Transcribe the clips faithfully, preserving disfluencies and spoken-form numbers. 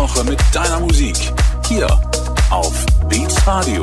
Woche mit deiner Musik. Hier auf Beats Radio.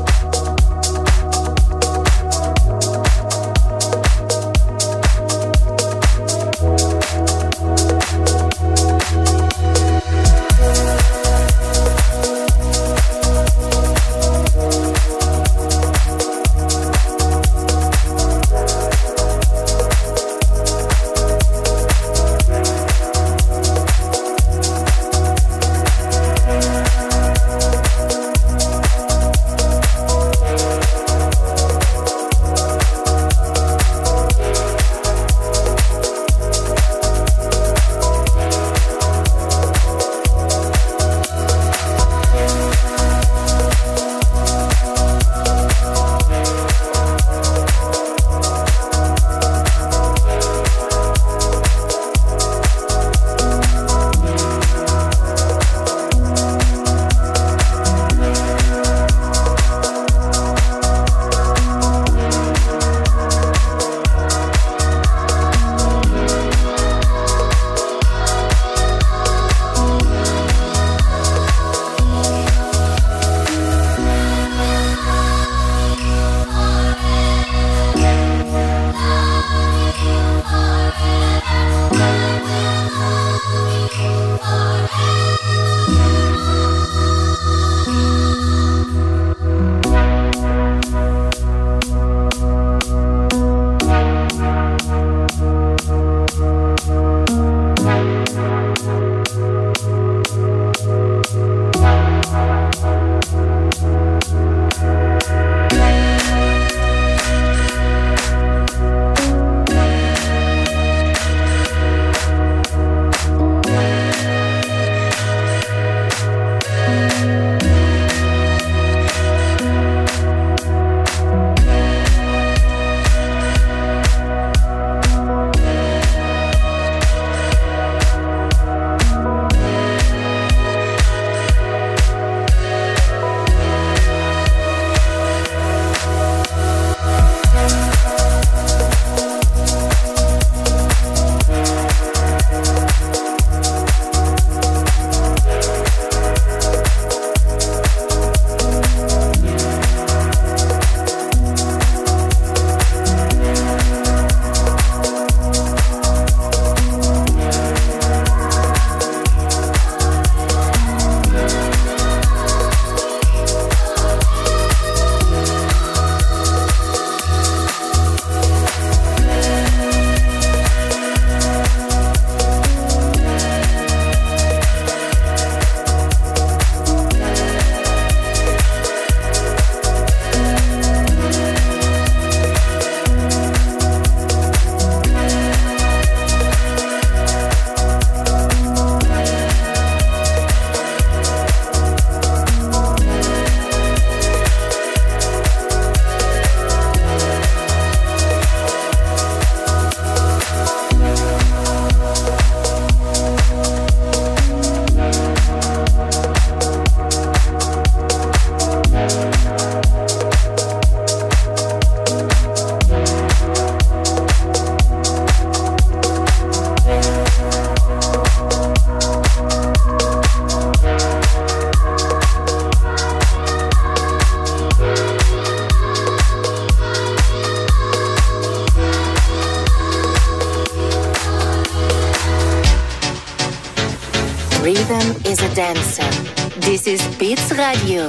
Rhythm is a dancer. This is Beats Radio.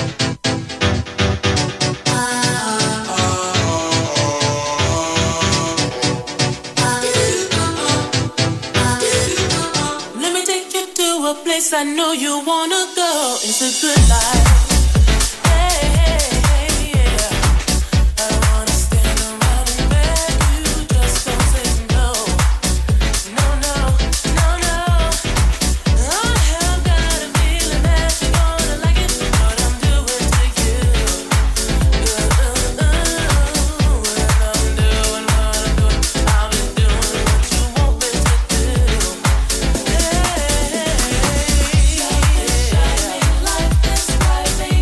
Let me take you to a place I know you wanna go. It's a good life. Life is right.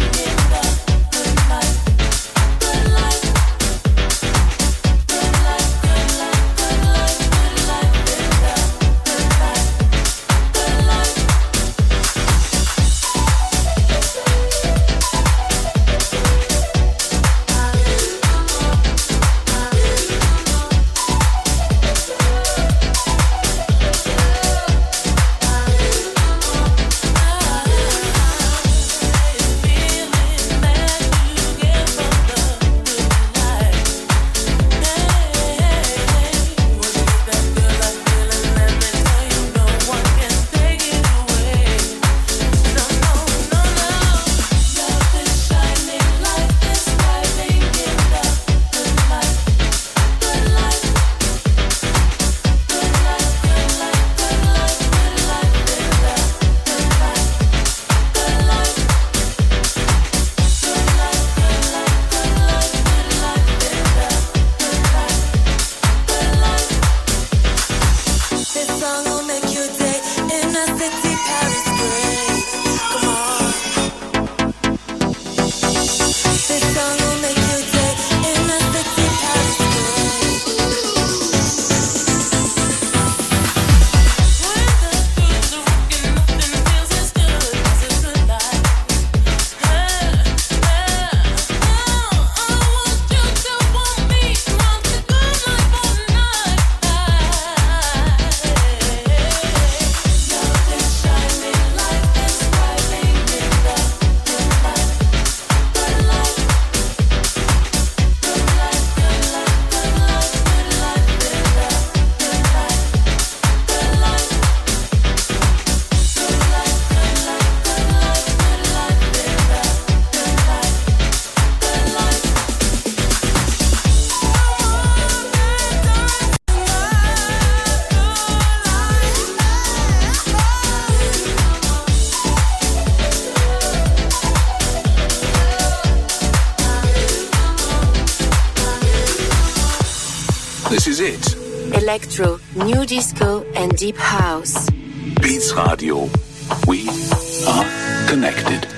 is it. Electro, new disco and deep house. Beats Radio. We are connected.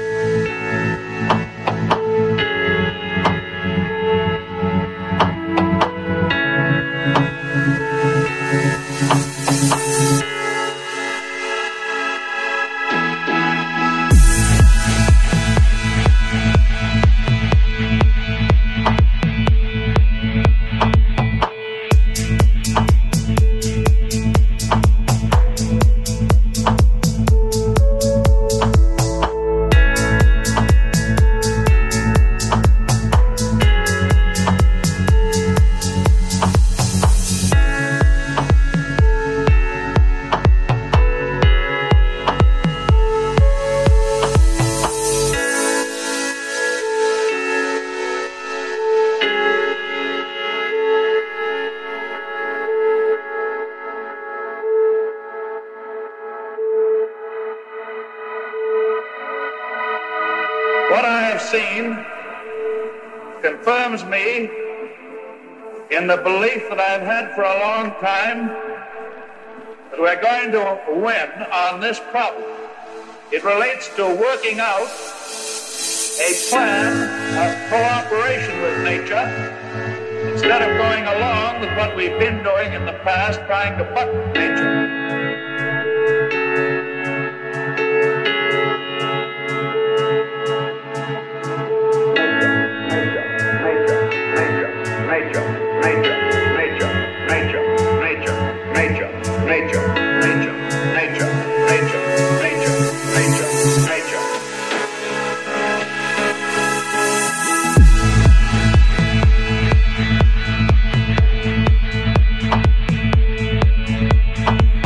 Confirms me in the belief that I've had for a long time that we're going to win on this problem. It relates to working out a plan of cooperation with nature instead of going along with what we've been doing in the past, trying to buck nature. Nature,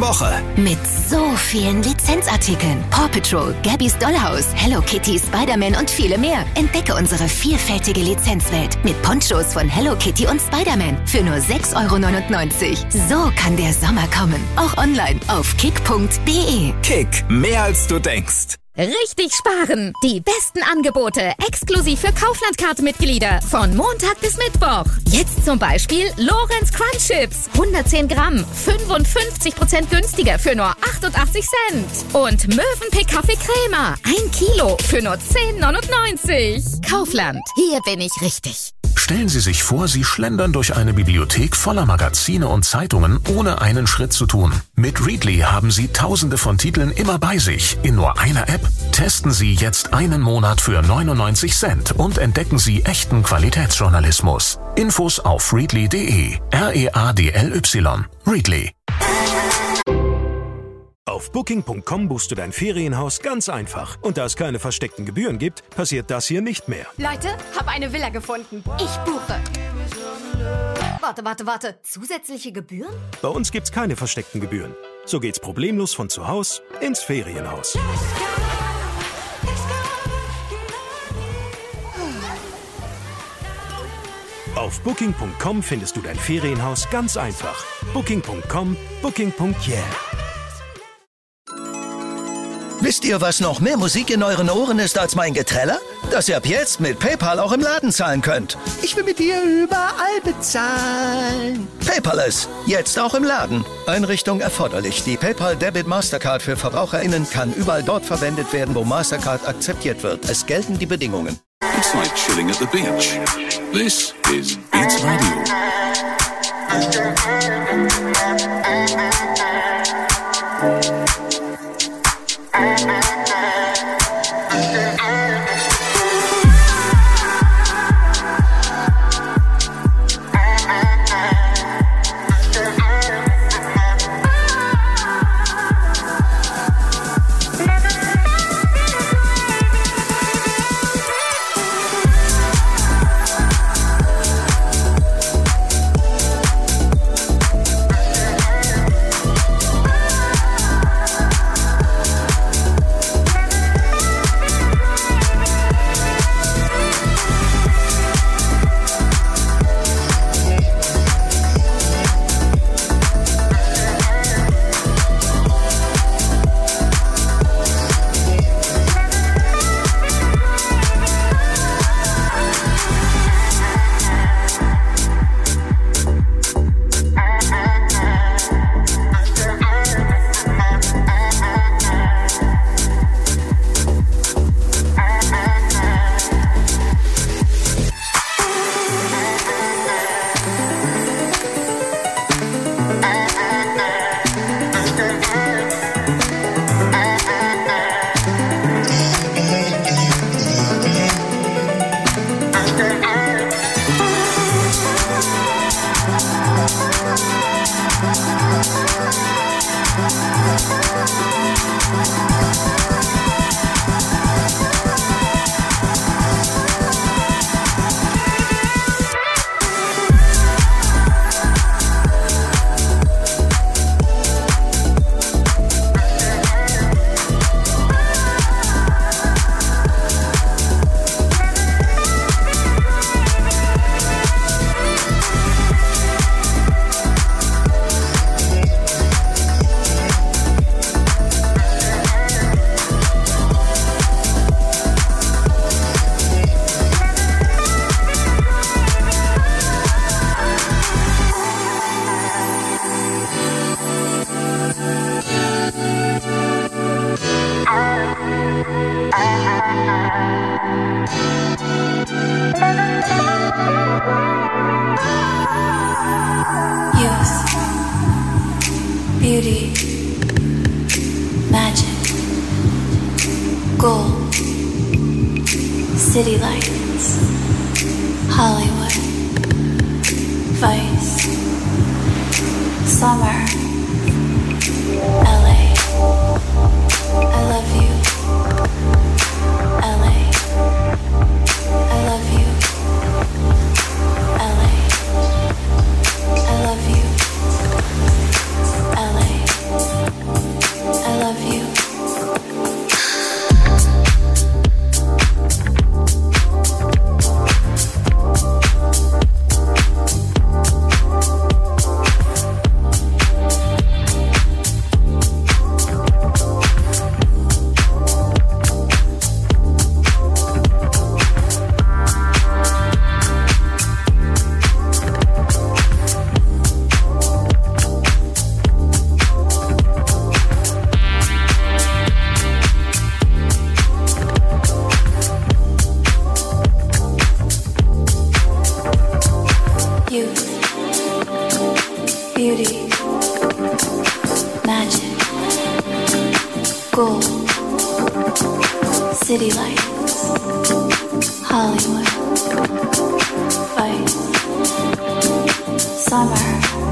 Woche. Mit so vielen Lizenzartikeln. Paw Patrol, Gabby's Dollhouse, Hello Kitty, Spider-Man und viele mehr. Entdecke unsere vielfältige Lizenzwelt mit Ponchos von Hello Kitty und Spider-Man für nur sechs Euro neunundneunzig. So kann der Sommer kommen. Auch online auf kick punkt de. Kick, mehr als du denkst. Richtig sparen! Die besten Angebote exklusiv für Kaufland-Card-Mitglieder von Montag bis Mittwoch. Jetzt zum Beispiel Lorenz Crunch Chips, hundertzehn Gramm, fünfundfünfzig Prozent günstiger für nur achtundachtzig Cent. Und Mövenpick Kaffee Crema, ein Kilo für nur zehn neunundneunzig. Kaufland, hier bin ich richtig. Stellen Sie sich vor, Sie schlendern durch eine Bibliothek voller Magazine und Zeitungen, ohne einen Schritt zu tun. Mit Readly haben Sie tausende von Titeln immer bei sich, in nur einer App. Testen Sie jetzt einen Monat für neunundneunzig Cent und entdecken Sie echten Qualitätsjournalismus. Infos auf readly punkt de. R E A D L Y. Readly. Auf booking punkt com buchst du dein Ferienhaus ganz einfach. Und da es keine versteckten Gebühren gibt, passiert das hier nicht mehr. Leute, hab eine Villa gefunden. Ich buche. Warte, warte, warte. Zusätzliche Gebühren? Bei uns gibt's keine versteckten Gebühren. So geht's problemlos von zu Hause ins Ferienhaus. Auf booking punkt com findest du dein Ferienhaus ganz einfach. booking punkt com, booking punkt yeah. Wisst ihr, was noch mehr Musik in euren Ohren ist als mein Geträller? Dass ihr ab jetzt mit PayPal auch im Laden zahlen könnt. Ich will mit dir überall bezahlen. Paperless, jetzt auch im Laden. Einrichtung erforderlich. Die PayPal Debit Mastercard für VerbraucherInnen kann überall dort verwendet werden, wo Mastercard akzeptiert wird. Es gelten die Bedingungen. It's like chilling at the beach. This is Beats Radio. Beauty, magic, gold, city lights, Hollywood, Vice, summer, L A. I love you, L A. I love you, L A. I love you, L A. City lights, Hollywood, Vice, Summer.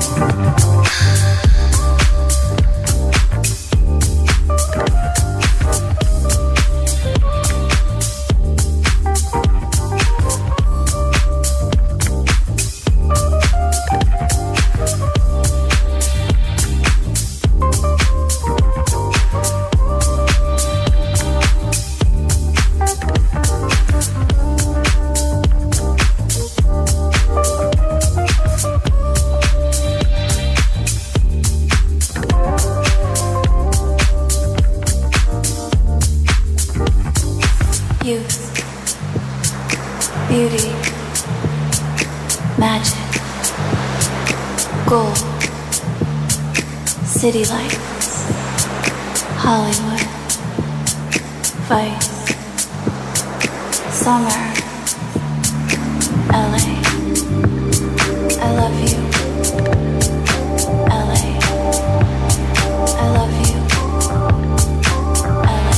Beauty, magic, gold, city lights, Hollywood, Vice, Summer, L A. I love you, L A. I love you, L A.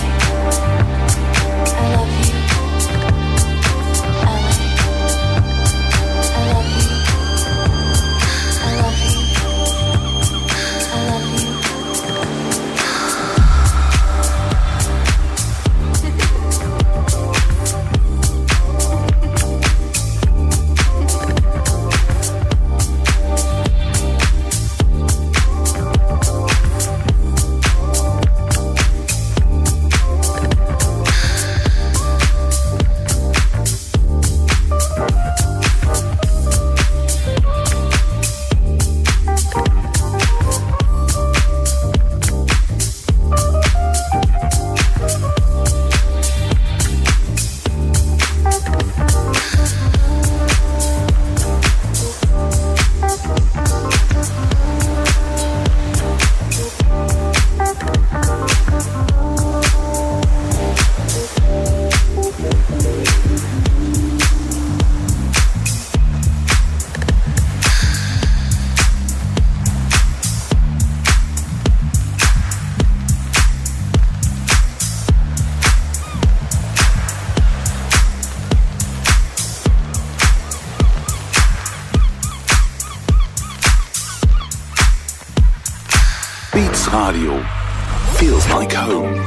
I love you. Beats Radio feels like home.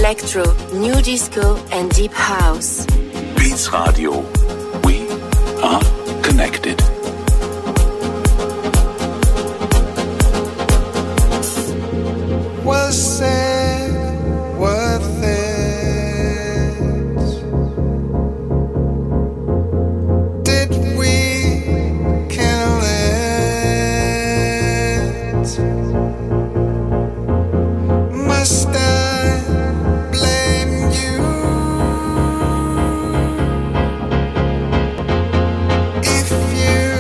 electro, new disco and deep house. Beats Radio. We are connected. Was it worth it? Did we kill it? Must I blame you if you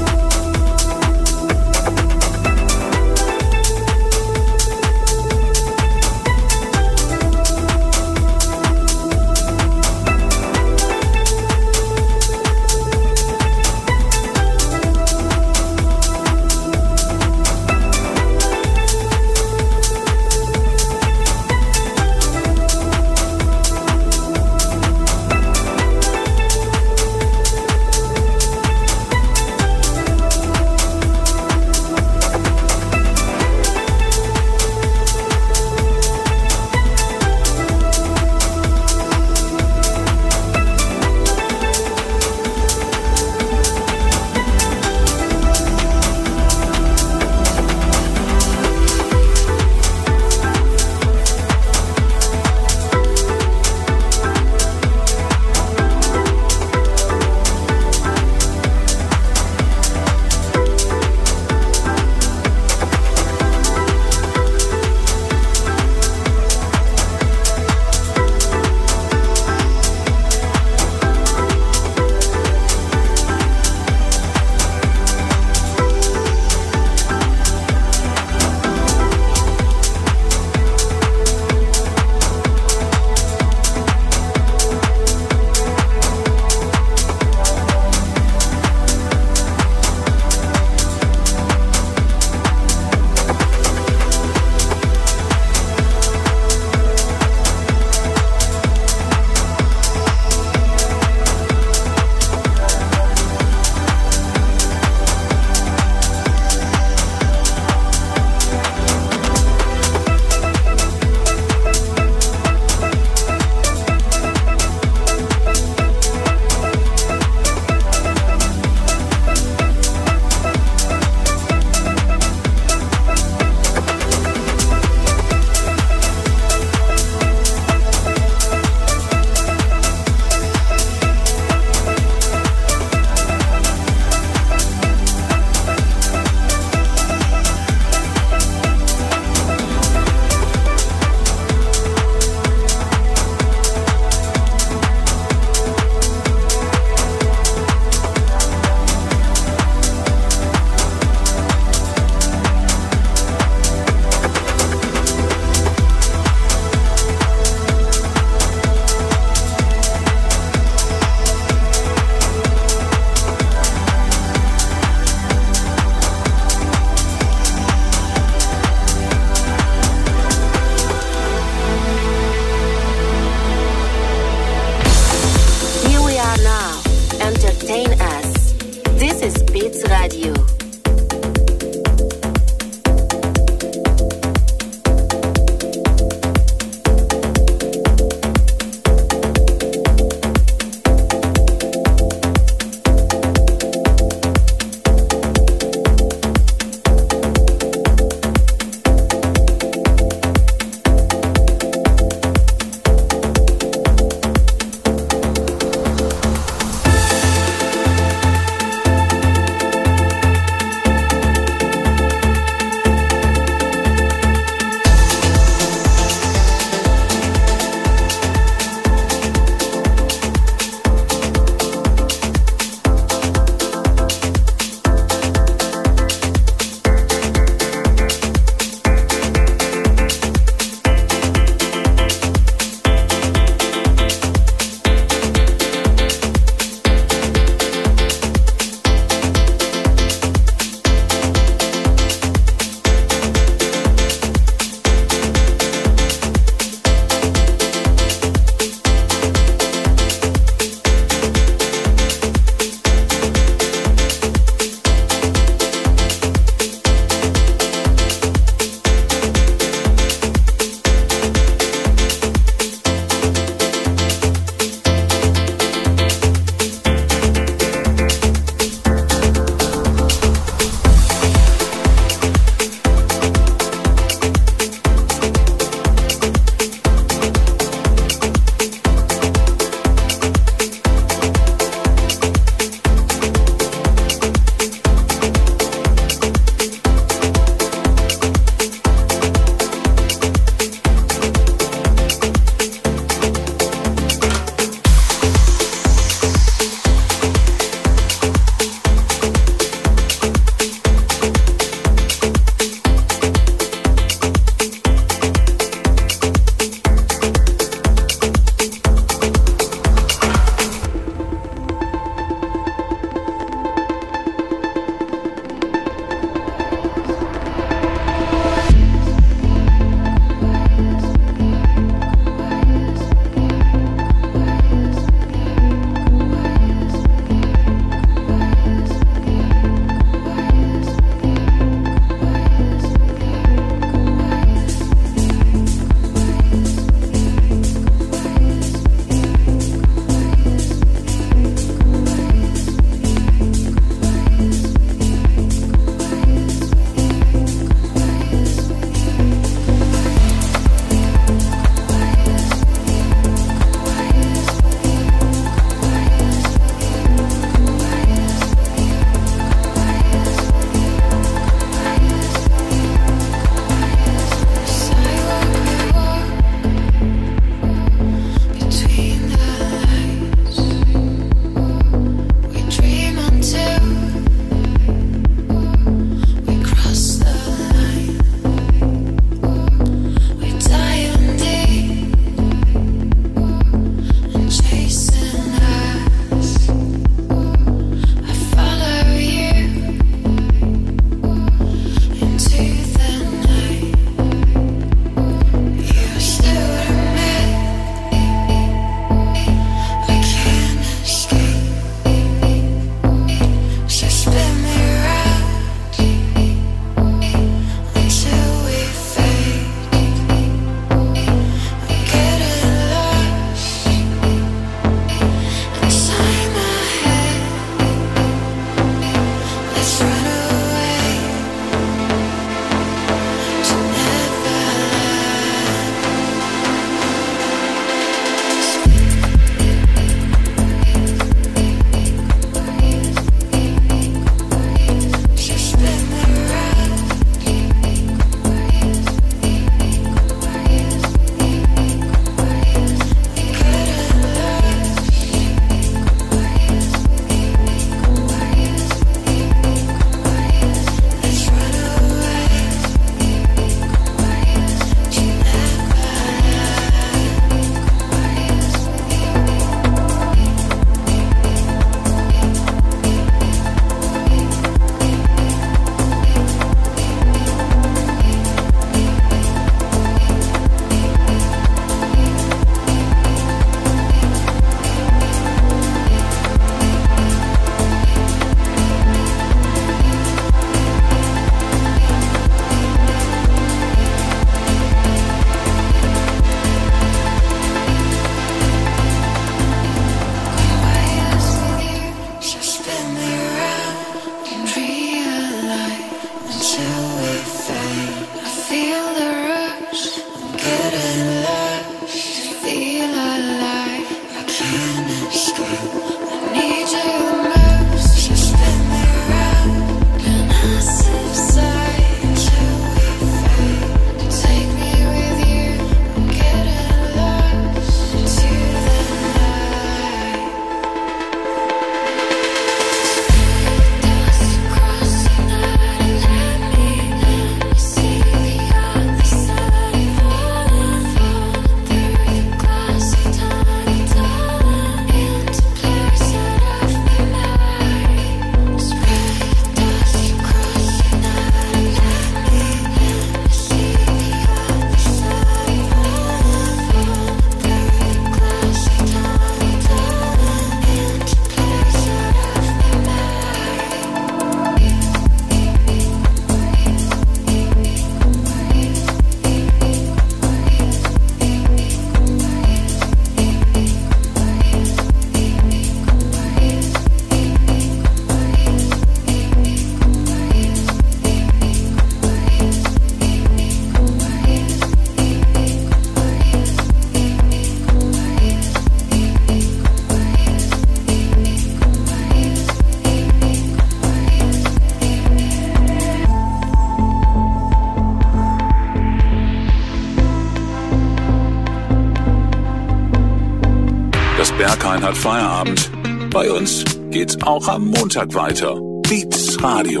kein hat Feierabend. Bei uns geht's auch am Montag weiter. Beats Radio.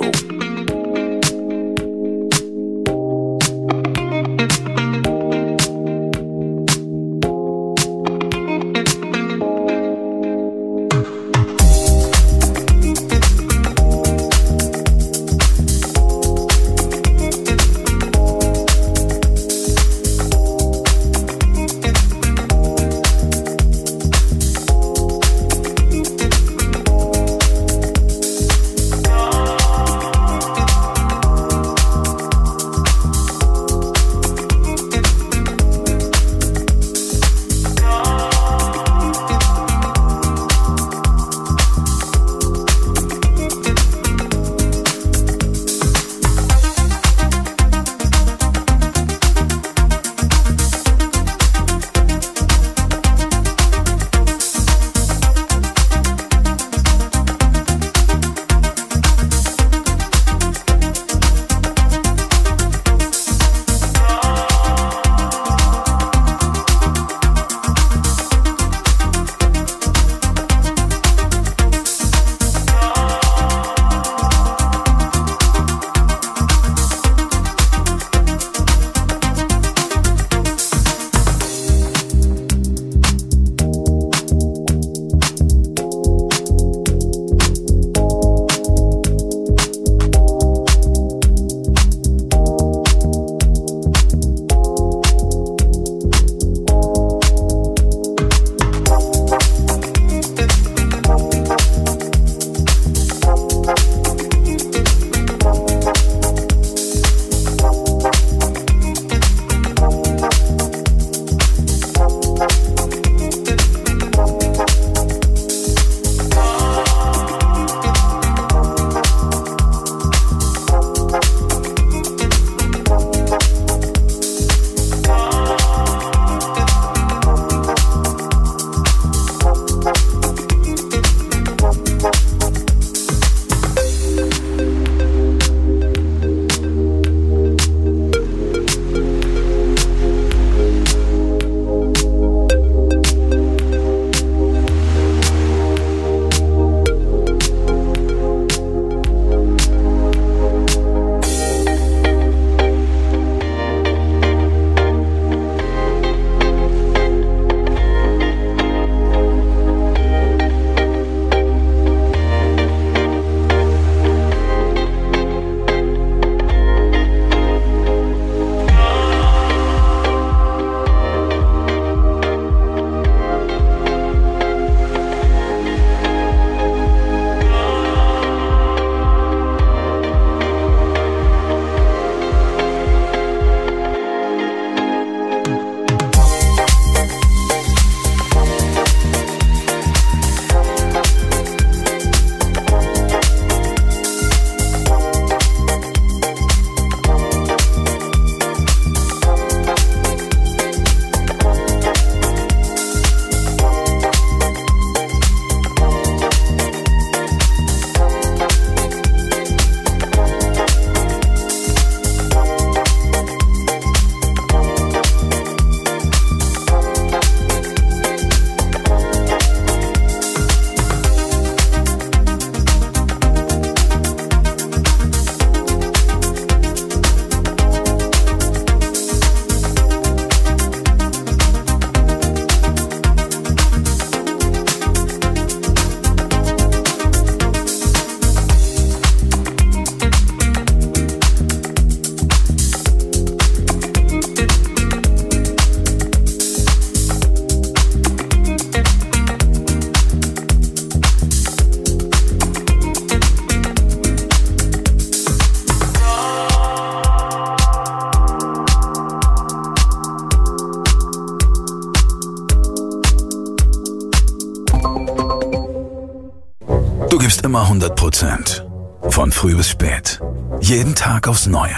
Du gibst immer hundert Prozent. Von früh bis spät. Jeden Tag aufs Neue.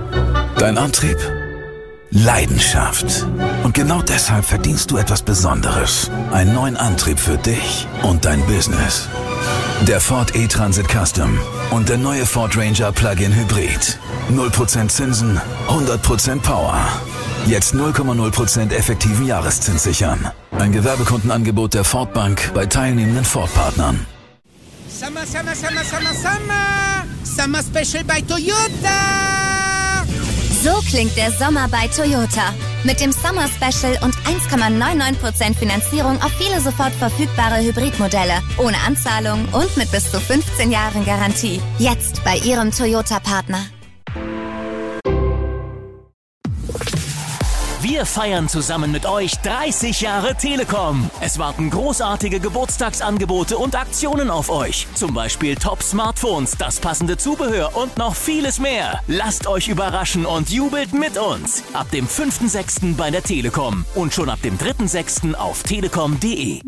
Dein Antrieb? Leidenschaft. Und genau deshalb verdienst du etwas Besonderes. Einen neuen Antrieb für dich und dein Business. Der Ford E-Transit Custom und der neue Ford Ranger Plug-in Hybrid. null Prozent Zinsen, hundert Prozent Power. Jetzt null Komma null Prozent effektiven Jahreszins sichern. Ein Gewerbekundenangebot der Ford-Bank bei teilnehmenden Ford-Partnern. Summer, Summer, Summer, Summer, Summer! Summer Special bei Toyota! So klingt der Sommer bei Toyota. Mit dem Summer Special und eins Komma neunundneunzig Prozent Finanzierung auf viele sofort verfügbare Hybridmodelle. Ohne Anzahlung und mit bis zu fünfzehn Jahren Garantie. Jetzt bei Ihrem Toyota-Partner. Wir feiern zusammen mit euch dreißig Jahre Telekom. Es warten großartige Geburtstagsangebote und Aktionen auf euch. Zum Beispiel Top-Smartphones, das passende Zubehör und noch vieles mehr. Lasst euch überraschen und jubelt mit uns. Ab dem fünften sechsten bei der Telekom und schon ab dem dritten sechsten auf telekom punkt de.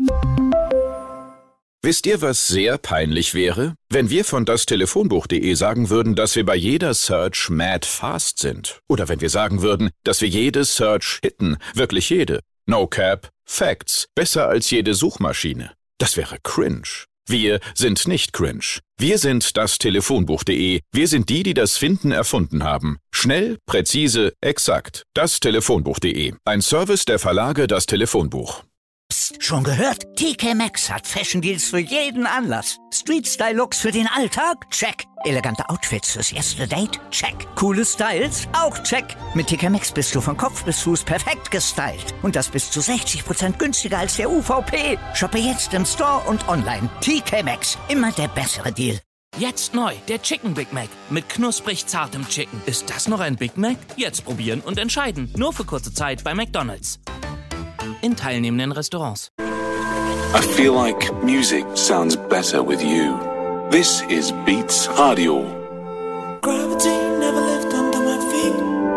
Wisst ihr, was sehr peinlich wäre? Wenn wir von das Telefonbuch punkt de sagen würden, dass wir bei jeder Search mad fast sind. Oder wenn wir sagen würden, dass wir jede Search hitten. Wirklich jede. No cap. Facts. Besser als jede Suchmaschine. Das wäre cringe. Wir sind nicht cringe. Wir sind das Telefonbuch punkt de. Wir sind die, die das Finden erfunden haben. Schnell, präzise, exakt. Das Telefonbuch punkt de. Ein Service der Verlage Das Telefonbuch. Psst, schon gehört? T K Maxx hat Fashion Deals für jeden Anlass. Street-Style-Looks für den Alltag? Check. Elegante Outfits fürs erste Date? Check. Coole Styles? Auch check. Mit T K Maxx bist du von Kopf bis Fuß perfekt gestylt. Und das bis zu sechzig Prozent günstiger als der U V P. Shoppe jetzt im Store und online. T K Maxx. Immer der bessere Deal. Jetzt neu, der Chicken Big Mac mit knusprig zartem Chicken. Ist das noch ein Big Mac? Jetzt probieren und entscheiden. Nur für kurze Zeit bei McDonald's. In teilnehmenden Restaurants. I feel like music sounds better with you. This is Beats Radio. Gravity never left under my feet.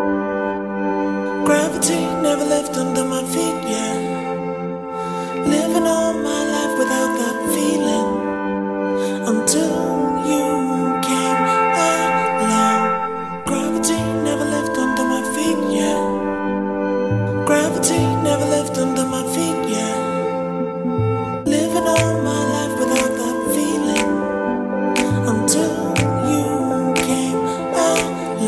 Gravity never left under my feet, yeah. Living all my life without that feeling. Until you came along. Gravity never left under my feet, yeah. Gravity never left under my feet, yeah. Living all my life without that feeling. Until you came along.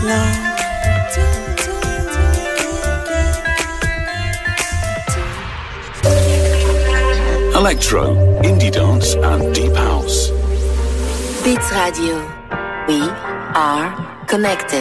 long. Electro, indie dance and deep house. Beats Radio. We are connected.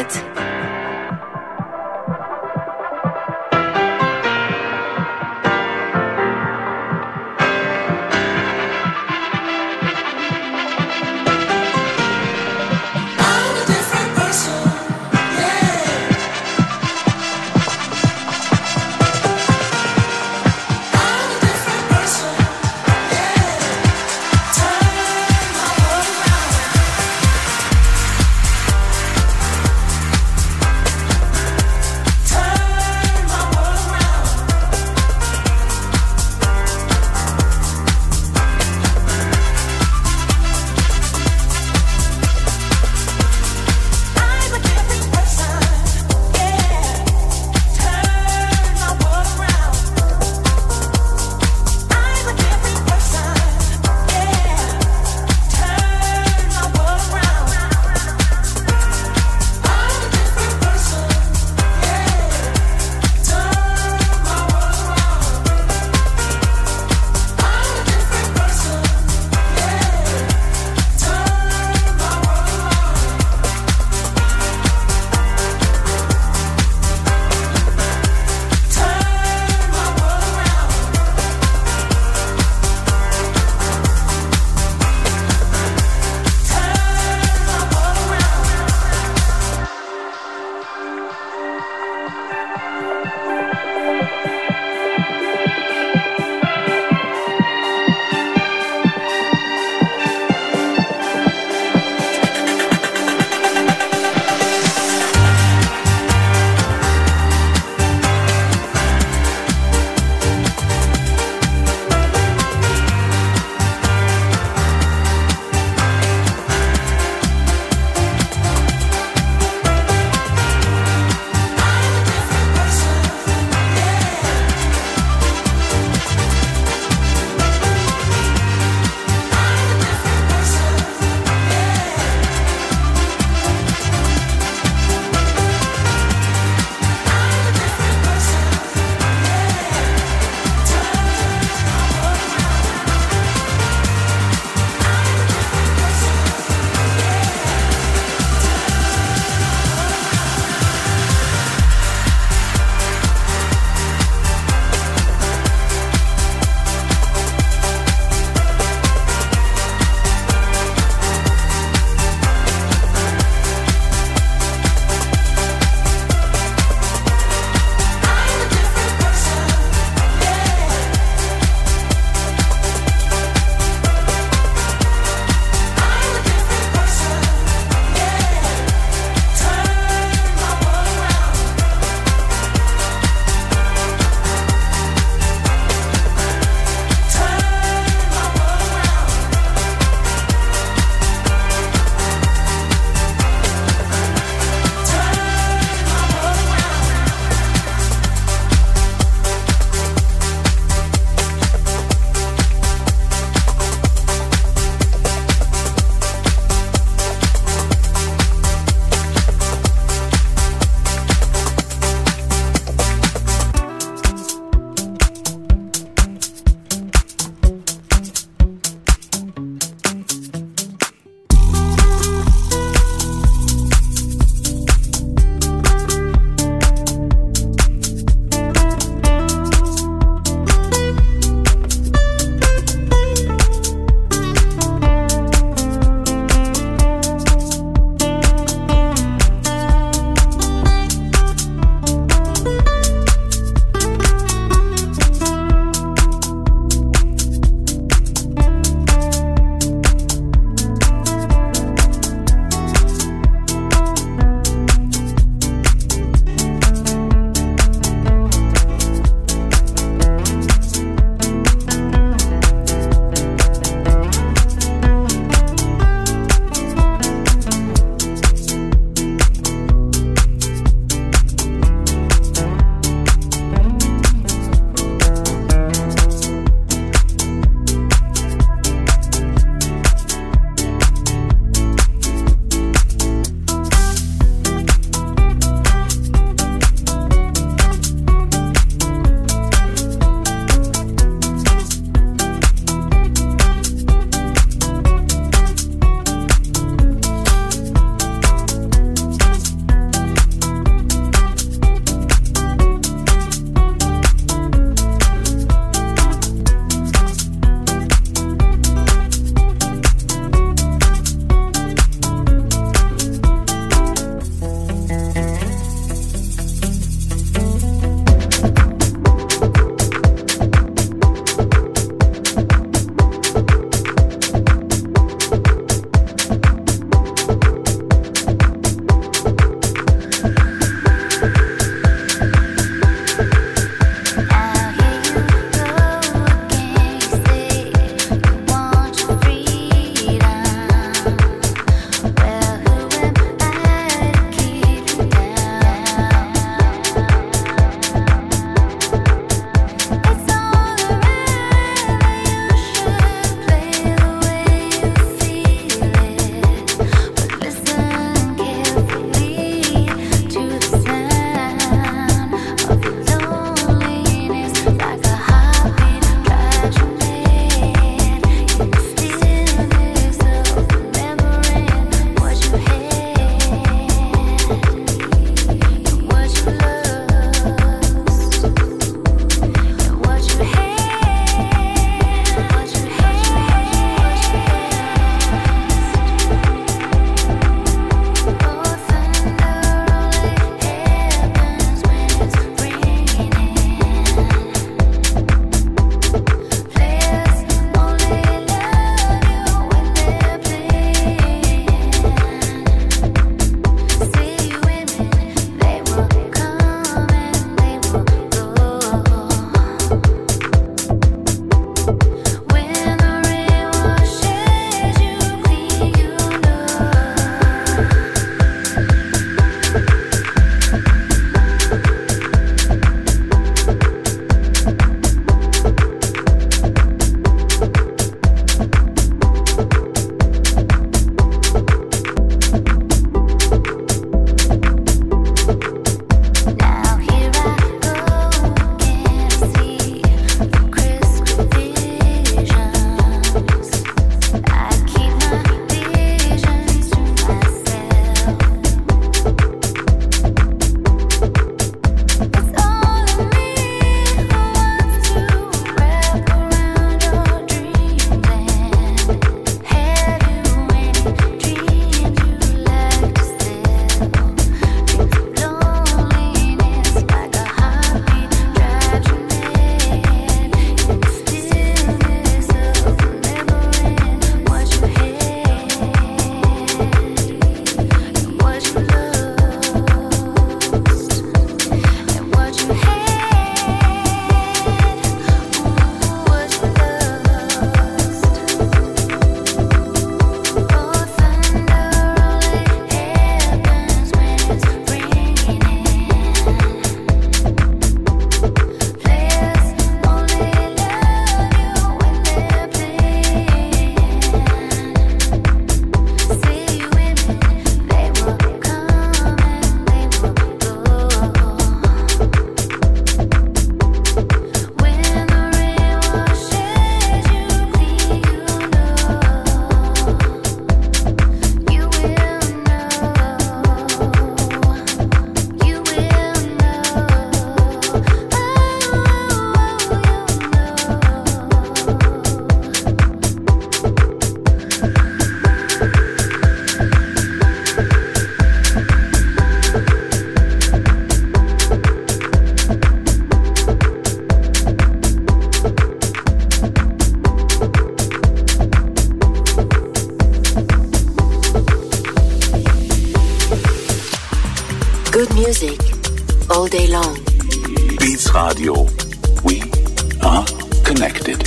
Good music all day long. Beats Radio. We are connected.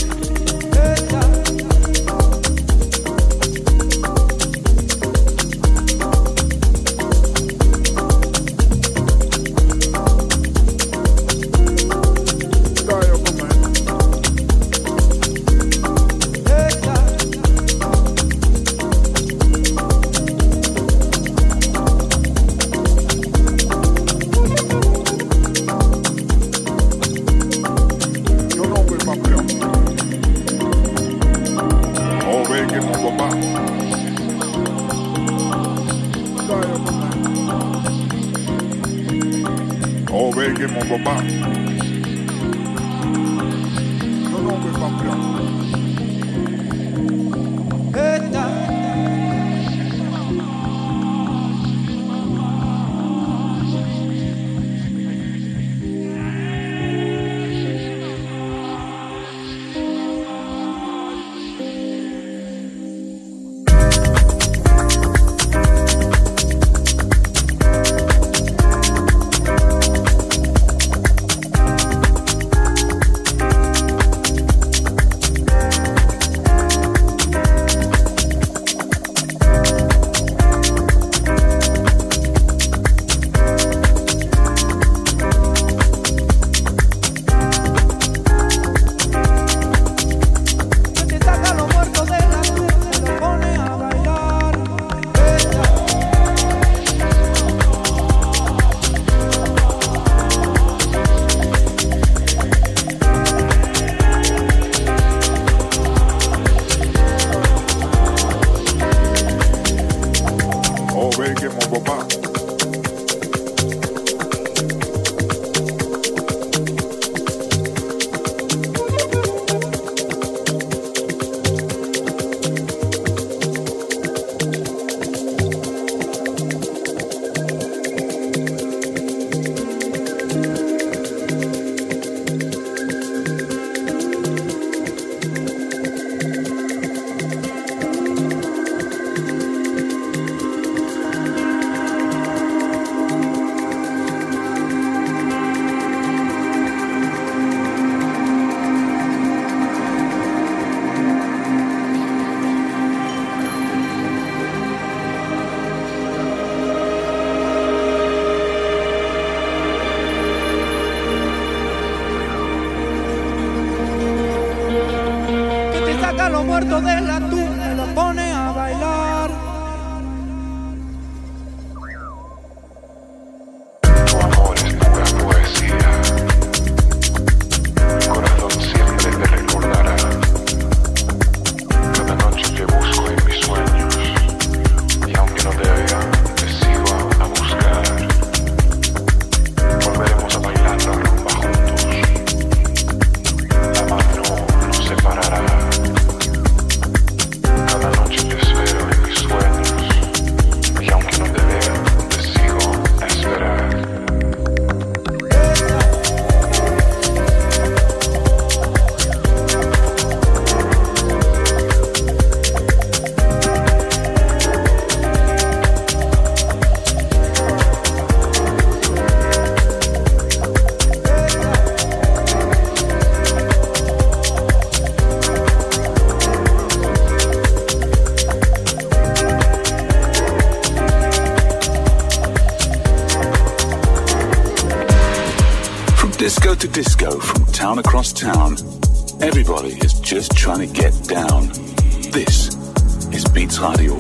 Disco to disco, from town across town. Everybody is just trying to get down. This is Beats Radio.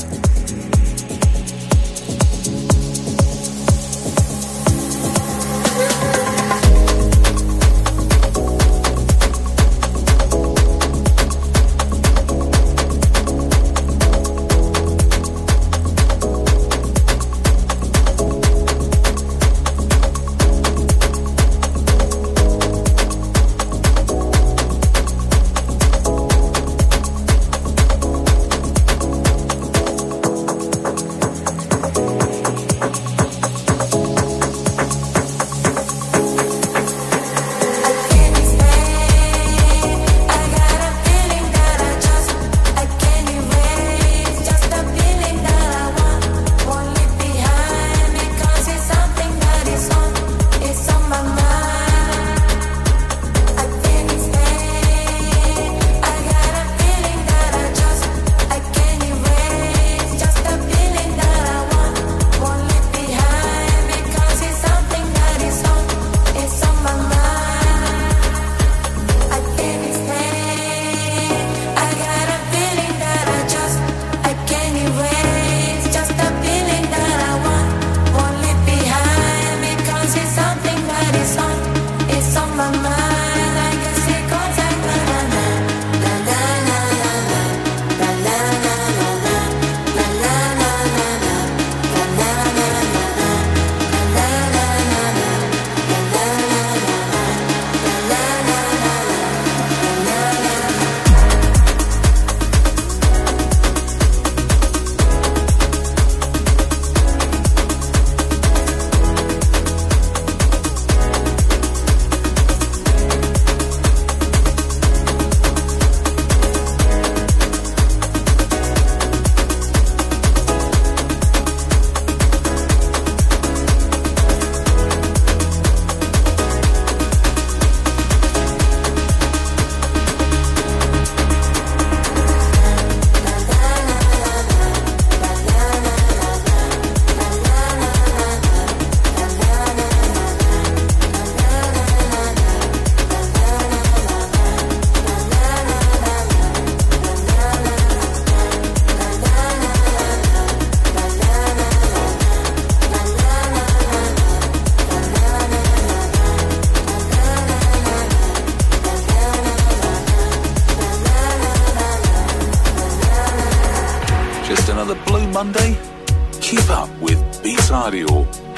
another Blue Monday? Keep up with Beats Radio